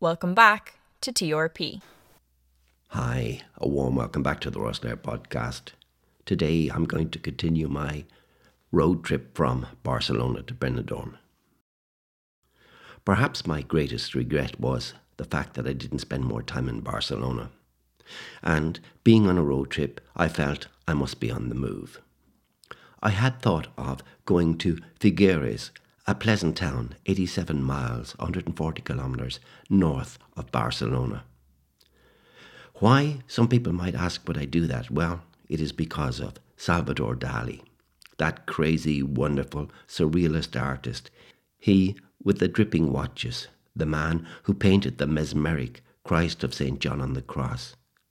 Welcome back to TRP. Hi, a warm welcome back to the Rosslare podcast. Today I'm going to continue my road trip from Barcelona to Benidorm. Perhaps my greatest regret was the fact that I didn't spend more time in Barcelona. And being on a road trip, I felt I must be on the move. I had thought of going to Figueres, a pleasant town 87 miles, 140 kilometres north of Barcelona. Why, some people might ask, would I do that? Well, it is because of Salvador Dali, that crazy, wonderful, surrealist artist. He with the dripping watches, the man who painted the mesmeric Christ of St. John on the cross.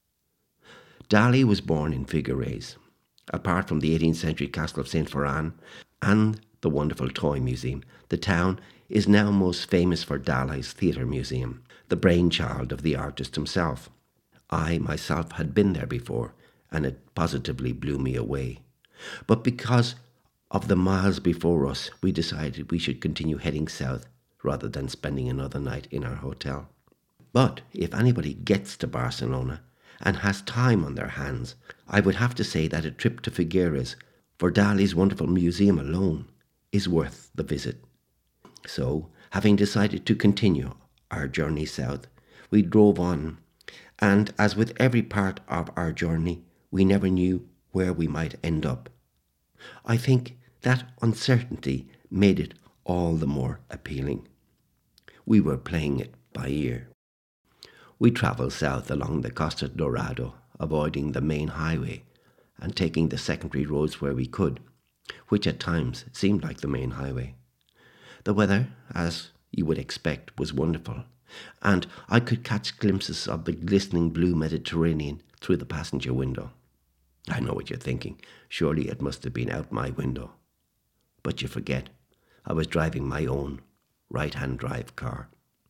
Dali was born in Figueres. Apart from the 18th century castle of St. Ferran and the wonderful toy museum, the town is now most famous for Dali's theatre museum, the brainchild of the artist himself. I myself had been there before, and it positively blew me away. But because of the miles before us, we decided we should continue heading south rather than spending another night in our hotel. But if anybody gets to Barcelona and has time on their hands, I would have to say that a trip to Figueres for Dali's wonderful museum alone is worth the visit. So, having decided to continue our journey south, we drove on, and as with every part of our journey, we never knew where we might end up. I think that uncertainty made it all the more appealing. We were playing it by ear. We travelled south along the Costa Dorado, avoiding the main highway and taking the secondary roads where we could, which at times seemed like the main highway. The weather, as you would expect, was wonderful, and I could catch glimpses of the glistening blue Mediterranean through the passenger window. I know what you're thinking. Surely it must have been out my window. But you forget, I was driving my own right-hand drive car.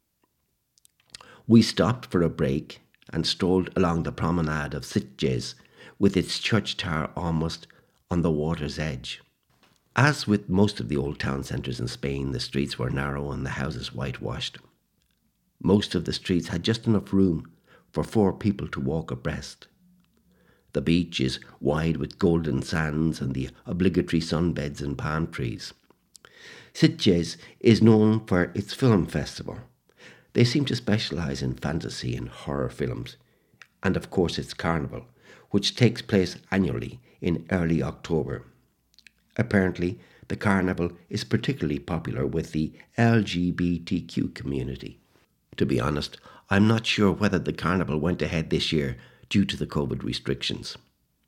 We stopped for a break and strolled along the promenade of Sitges with its church tower almost on the water's edge. As with most of the old town centres in Spain, the streets were narrow and the houses whitewashed. Most of the streets had just enough room for 4 people to walk abreast. The beach is wide with golden sands and the obligatory sunbeds and palm trees. Sitges is known for its film festival. They seem to specialise in fantasy and horror films, and of course its carnival, which takes place annually in early October. Apparently, the carnival is particularly popular with the LGBTQ community. To be honest, I'm not sure whether the carnival went ahead this year due to the COVID restrictions.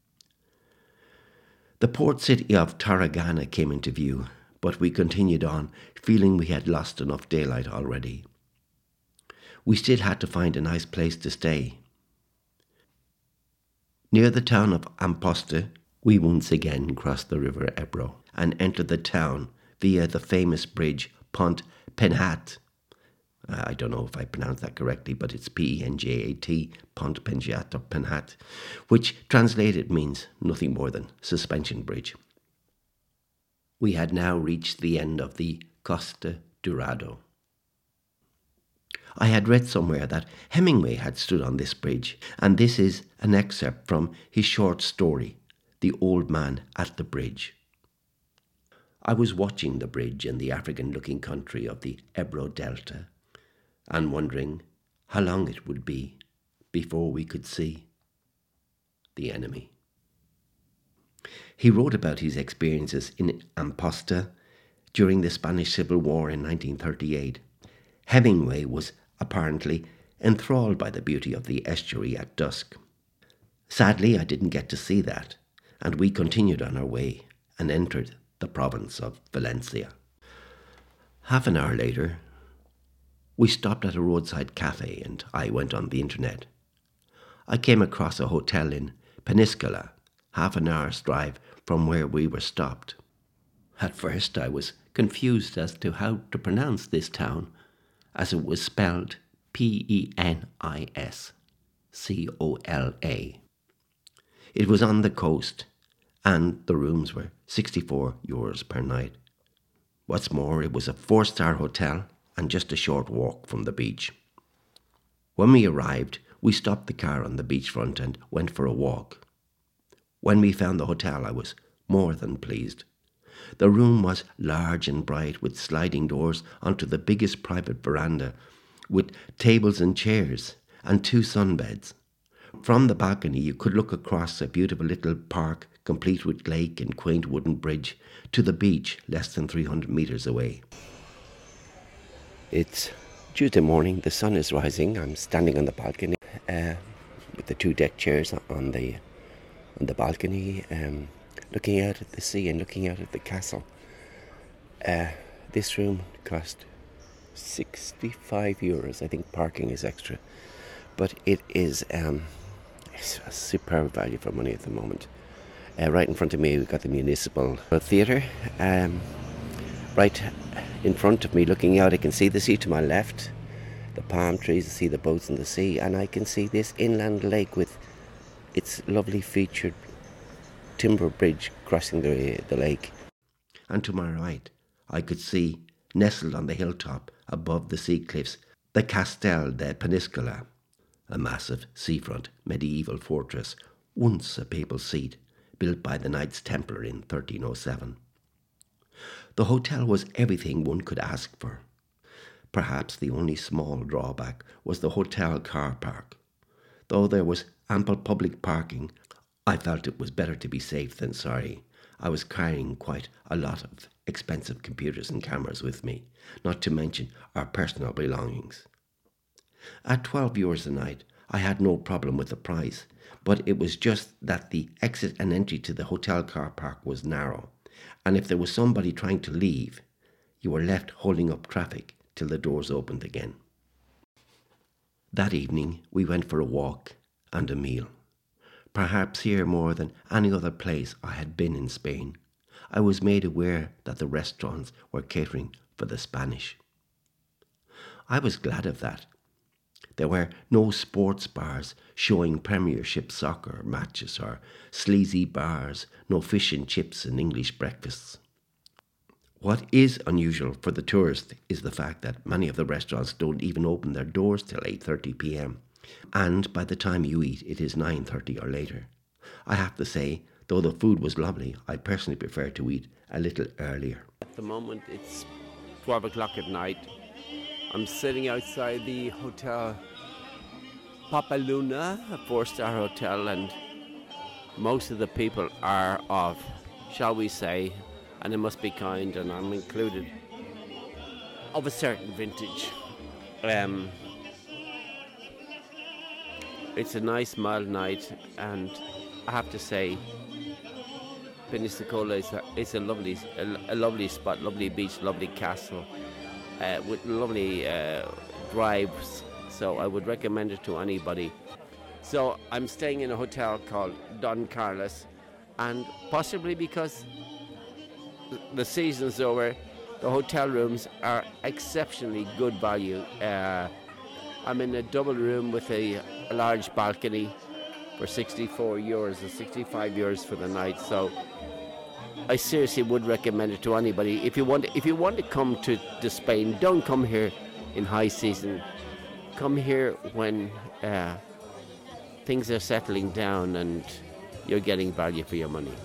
The port city of Tarragona came into view, but we continued on, feeling we had lost enough daylight already. We still had to find a nice place to stay. Near the town of Amposta, we once again crossed the river Ebro and entered the town via the famous bridge Pont Penjat. I don't know if I pronounced that correctly, but it's Penjat, Pont Penjat or Penjat, which translated means nothing more than suspension bridge. We had now reached the end of the Costa Dorado. I had read somewhere that Hemingway had stood on this bridge, and this is an excerpt from his short story, The Old Man at the Bridge. I was watching the bridge in the African-looking country of the Ebro Delta, and wondering how long it would be before we could see the enemy. He wrote about his experiences in Amposta during the Spanish Civil War in 1938. Hemingway was apparently enthralled by the beauty of the estuary at dusk. Sadly, I didn't get to see that, and we continued on our way and entered the province of Valencia. Half an hour later, we stopped at a roadside cafe and I went on the internet. I came across a hotel in Peníscola, half an hour's drive from where we were stopped. At first I was confused as to how to pronounce this town, as it was spelled Peniscola. It was on the coast, and the rooms were €64 per night. What's more, it was a 4-star hotel and just a short walk from the beach. When we arrived, we stopped the car on the beachfront and went for a walk. When we found the hotel, I was more than pleased. The room was large and bright, with sliding doors onto the biggest private veranda, with tables and chairs and 2 sunbeds. From the balcony you could look across a beautiful little park, complete with lake and quaint wooden bridge, to the beach less than 300 metres away. It's Tuesday morning, the sun is rising. I'm standing on the balcony with the 2 deck chairs on the balcony, looking out at the sea and looking out at the castle. This room cost €65. I think parking is extra, but it is it's a superb value for money at the moment. Right in front of me we've got the Municipal Theatre. Right in front of me, looking out, I can see the sea to my left, the palm trees, I see the boats in the sea, and I can see this inland lake with its lovely featured timber bridge crossing the lake. And to my right, I could see, nestled on the hilltop above the sea cliffs, the Castel de Peniscola, a massive seafront medieval fortress, once a papal seat, built by the Knights Templar in 1307. The hotel was everything one could ask for. Perhaps the only small drawback was the hotel car park. Though there was ample public parking, I felt it was better to be safe than sorry. I was carrying quite a lot of expensive computers and cameras with me, not to mention our personal belongings. At €12 a night, I had no problem with the price, but it was just that the exit and entry to the hotel car park was narrow, and if there was somebody trying to leave, you were left holding up traffic till the doors opened again. That evening we went for a walk and a meal. Perhaps here more than any other place I had been in Spain, I was made aware that the restaurants were catering for the Spanish. I was glad of that. There were no sports bars showing Premiership soccer matches or sleazy bars, no fish and chips and English breakfasts. What is unusual for the tourist is the fact that many of the restaurants don't even open their doors till 8:30 p.m. and by the time you eat it is 9:30 or later. I have to say, though the food was lovely, I personally prefer to eat a little earlier. At the moment it's 12 o'clock at night. I'm sitting outside the hotel Papaluna, a 4-star hotel, and most of the people are of, shall we say, and it must be kind, and I'm included, of a certain vintage. It's a nice mild night, and I have to say, Peniscola is a lovely spot, lovely beach, lovely castle, with lovely drives. So I would recommend it to anybody. So I'm staying in a hotel called Don Carlos, and possibly because the season's over, the hotel rooms are exceptionally good value. I'm in a double room with a large balcony for €64 or €65 for the night. So I seriously would recommend it to anybody. If you want to come to Spain, don't come here in high season. Come here when things are settling down and you're getting value for your money.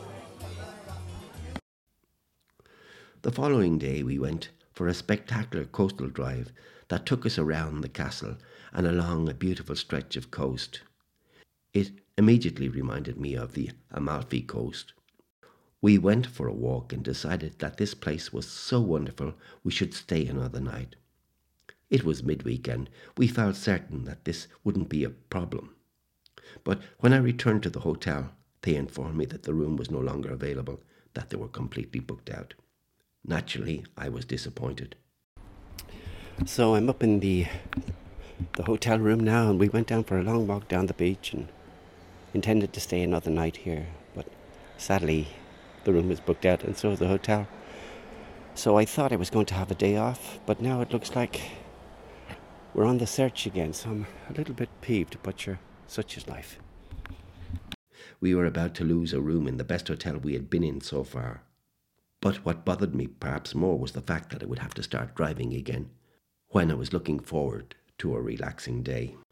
The following day we went for a spectacular coastal drive that took us around the castle and along a beautiful stretch of coast. It immediately reminded me of the Amalfi Coast. We went for a walk and decided that this place was so wonderful we should stay another night. It was midweek and we felt certain that this wouldn't be a problem. But when I returned to the hotel, they informed me that the room was no longer available, that they were completely booked out. Naturally, I was disappointed. So I'm up in the hotel room now, and we went down for a long walk down the beach and intended to stay another night here, but sadly the room is booked out and so is the hotel. So I thought I was going to have a day off, but now it looks like we're on the search again, so I'm a little bit peeved, but sure, such is life. We were about to lose a room in the best hotel we had been in so far. But what bothered me perhaps more was the fact that I would have to start driving again when I was looking forward to a relaxing day.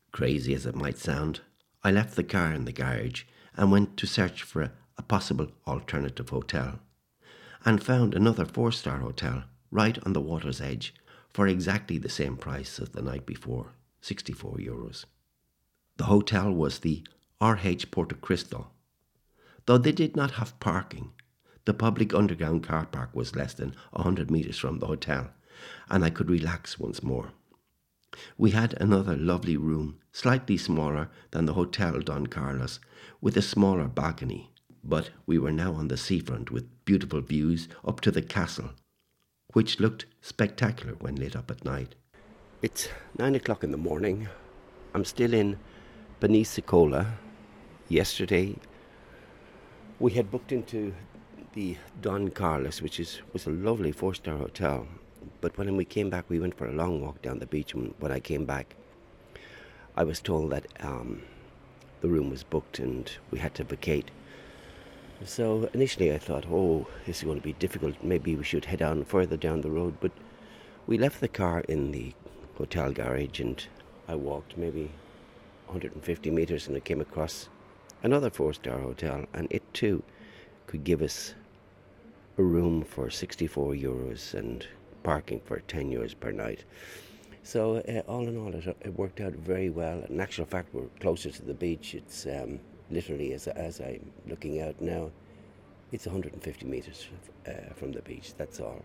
Crazy as it might sound, I left the car in the garage and went to search for a possible alternative hotel, and found another 4-star hotel right on the water's edge for exactly the same price as the night before, €64. The hotel was the RH Porto Cristo. Though they did not have parking, the public underground car park was less than 100 metres from the hotel, and I could relax once more. We had another lovely room, slightly smaller than the Hotel Don Carlos, with a smaller balcony, but we were now on the seafront with beautiful views up to the castle, which looked spectacular when lit up at night. It's 9 o'clock in the morning. I'm still in Pensacola. Yesterday, we had booked into the Don Carlos, which was a lovely 4-star hotel. But when we came back, we went for a long walk down the beach. And when I came back, I was told that the room was booked and we had to vacate. So initially I thought, oh, this is going to be difficult. Maybe we should head on further down the road. But we left the car in the hotel garage and I walked maybe 150 metres and I came across another 4-star hotel, and it too could give us a room for €64 and parking for €10 per night. So all in all, it worked out very well. In actual fact, we're closer to the beach. It's literally, as I'm looking out now, it's 150 metres from the beach, that's all.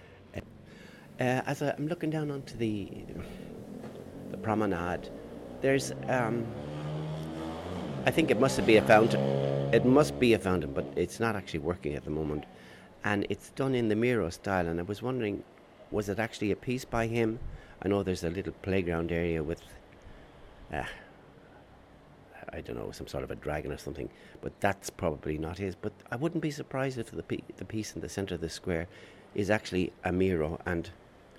As I'm looking down onto the promenade, there's I think it must be a fountain. It must be a fountain, but it's not actually working at the moment. And it's done in the Miro style, and I was wondering, was it actually a piece by him? I know there's a little playground area with, I don't know, some sort of a dragon or something, but that's probably not his. But I wouldn't be surprised if the piece in the centre of the square is actually a Miro. And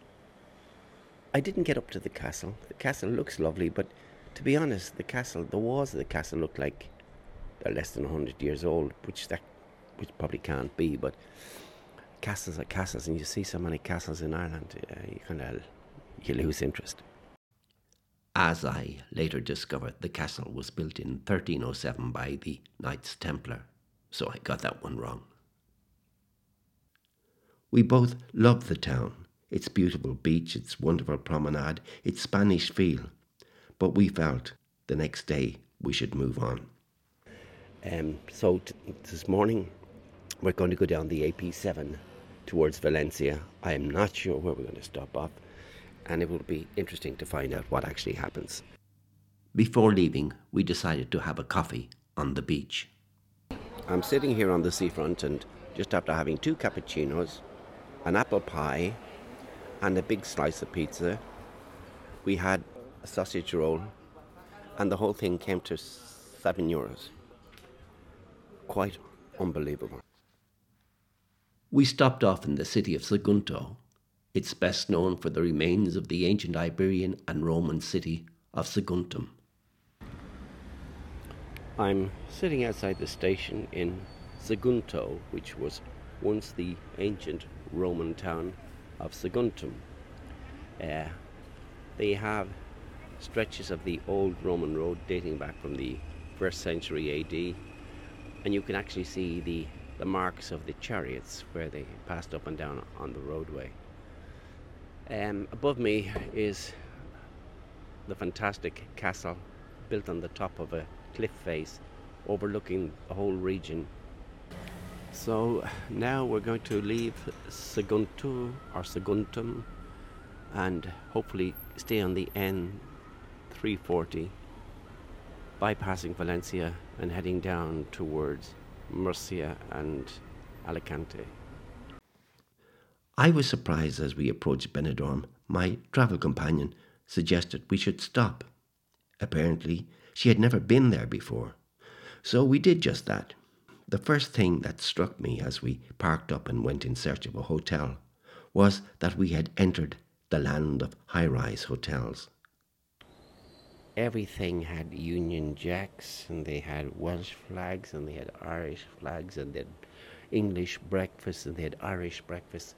I didn't get up to the castle. The castle looks lovely, but to be honest, the walls of the castle look like they're less than 100 years old, which probably can't be, but castles are castles, and you see so many castles in Ireland, you lose interest. As I later discovered, the castle was built in 1307 by the Knights Templar, so I got that one wrong. We both loved the town, its beautiful beach, its wonderful promenade, its Spanish feel, but we felt the next day we should move on. So this morning we're going to go down the AP7 towards Valencia. I am not sure where we're going to stop off, and it will be interesting to find out what actually happens. Before leaving, we decided to have a coffee on the beach. I'm sitting here on the seafront, and just after having 2 cappuccinos, an apple pie, and a big slice of pizza, we had a sausage roll, and the whole thing came to €7. Quite unbelievable. We stopped off in the city of Sagunto. It's best known for the remains of the ancient Iberian and Roman city of Saguntum. I'm sitting outside the station in Sagunto, which was once the ancient Roman town of Saguntum. They have stretches of the old Roman road dating back from the 1st century AD, and you can actually see the marks of the chariots where they passed up and down on the roadway. Above me is the fantastic castle built on the top of a cliff face overlooking the whole region. So now we're going to leave Sagunto or Saguntum and hopefully stay on the N340, bypassing Valencia and heading down towards Murcia and Alicante. I was surprised as we approached Benidorm. My travel companion suggested we should stop. Apparently, she had never been there before. So we did just that. The first thing that struck me as we parked up and went in search of a hotel was that we had entered the land of high-rise hotels. Everything had Union Jacks, and they had Welsh flags, and they had Irish flags, and they had English breakfast, and they had Irish breakfast.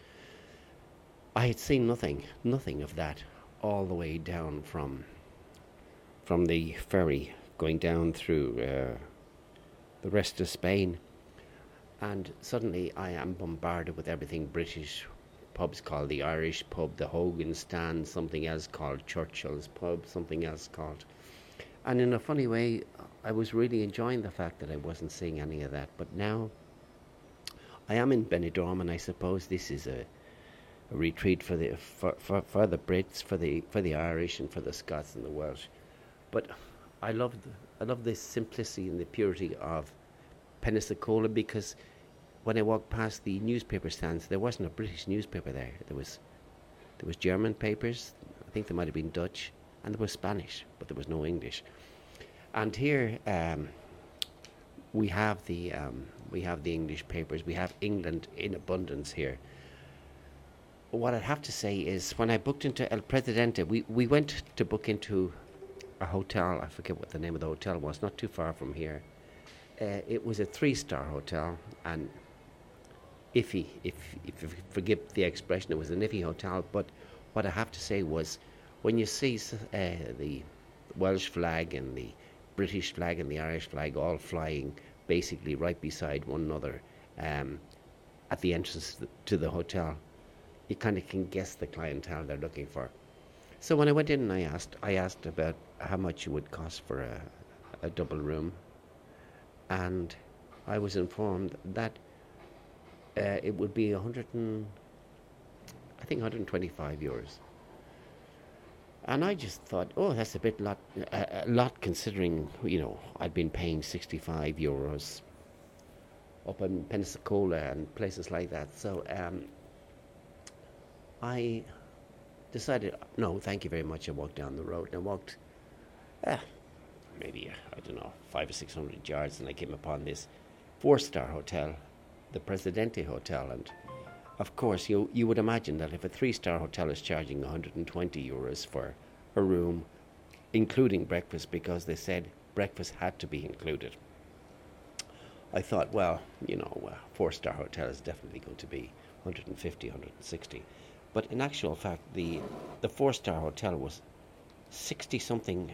I had seen nothing of that all the way down from from the ferry going down through the rest of Spain, and suddenly I am bombarded with everything British. Pubs called the Irish Pub, the Hogan Stand, something else called Churchill's Pub, something else called. And in a funny way, I was really enjoying the fact that I wasn't seeing any of that. But now I am in Benidorm, and I suppose this is a retreat for the Brits, for the Irish, and for the Scots and the Welsh. But I love the simplicity and the purity of Pensacola, because when I walked past the newspaper stands, there wasn't a British newspaper there. There was German papers. I think there might have been Dutch, and there was Spanish, but there was no English. And here we have the English papers. We have England in abundance here. What I'd have to say is, when I booked into El Presidente, we went to book into a hotel. I forget what the name of the hotel was, not too far from here. It was a 3-star hotel, and iffy, if you forgive the expression, it was an iffy hotel. But what I have to say was, when you see the Welsh flag and the British flag and the Irish flag all flying basically right beside one another at the entrance to the hotel, you kind of can guess the clientele they're looking for. So when I went in and I asked about how much it would cost for a double room, and I was informed that it would be 125 euros. And I just thought, oh, that's a lot considering, I'd been paying 65 euros up in Pensacola and places like that. So I decided, no, thank you very much. I walked down the road, and I walked maybe, 500 or 600 yards, and I came upon this 4-star hotel, the Presidente Hotel. And of course, you would imagine that if a 3-star hotel is charging 120 euros for a room, including breakfast, because they said breakfast had to be included, I thought, well, a 4-star hotel is definitely going to be 150, 160. But in actual fact, the 4-star hotel was 60-something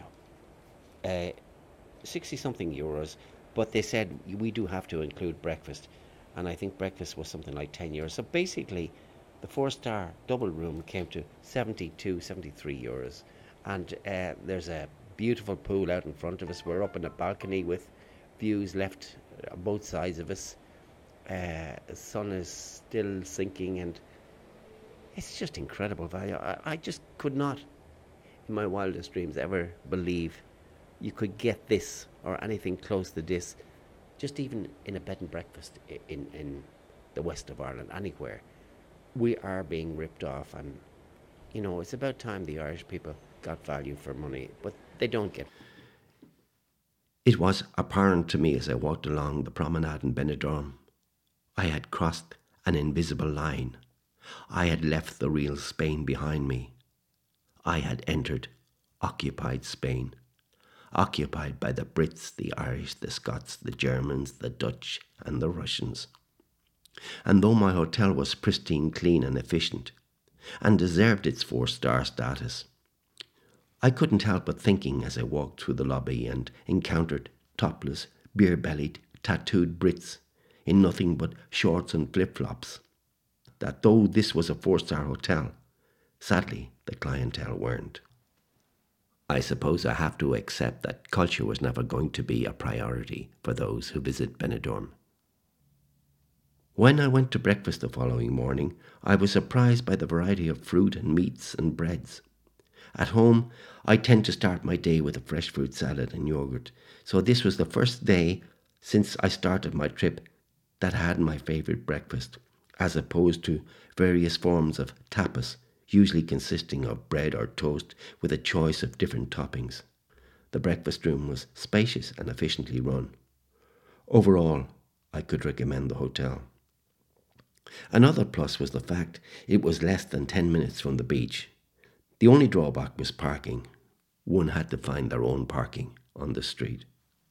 euros, but they said we do have to include breakfast. And I think breakfast was something like 10 euros. So basically, the 4-star double room came to 72, 73 euros. And there's a beautiful pool out in front of us. We're up in a balcony with views left on both sides of us. The sun is still sinking, and it's just incredible value. I just could not, in my wildest dreams, ever believe you could get this or anything close to this, just even in a bed and breakfast in the west of Ireland, anywhere. We are being ripped off, and it's about time the Irish people got value for money, but they don't get. It was apparent to me as I walked along the promenade in Benidorm. I had crossed an invisible line. I had left the real Spain behind me. I had entered occupied Spain. Occupied by the Brits, the Irish, the Scots, the Germans, the Dutch, and the Russians. And though my hotel was pristine, clean, and efficient, and deserved its 4-star status, I couldn't help but thinking as I walked through the lobby and encountered topless, beer-bellied, tattooed Brits in nothing but shorts and flip-flops, that though this was a 4-star hotel, sadly the clientele weren't. I suppose I have to accept that culture was never going to be a priority for those who visit Benidorm. When I went to breakfast the following morning, I was surprised by the variety of fruit and meats and breads. At home, I tend to start my day with a fresh fruit salad and yogurt, so this was the first day since I started my trip that I had my favourite breakfast, as opposed to various forms of tapas, usually consisting of bread or toast with a choice of different toppings. The breakfast room was spacious and efficiently run. Overall, I could recommend the hotel. Another plus was the fact it was less than 10 minutes from the beach. The only drawback was parking. One had to find their own parking on the street.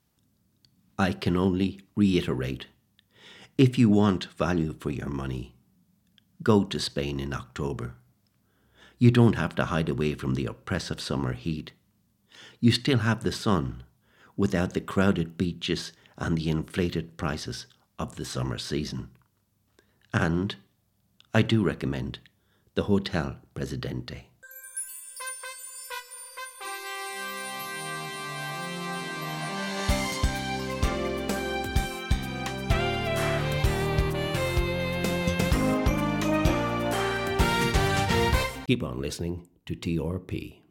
I can only reiterate, if you want value for your money, go to Spain in October. You don't have to hide away from the oppressive summer heat. you still have the sun without the crowded beaches and the inflated prices of the summer season. And I do recommend the Hotel Presidente. Keep on listening to TRP.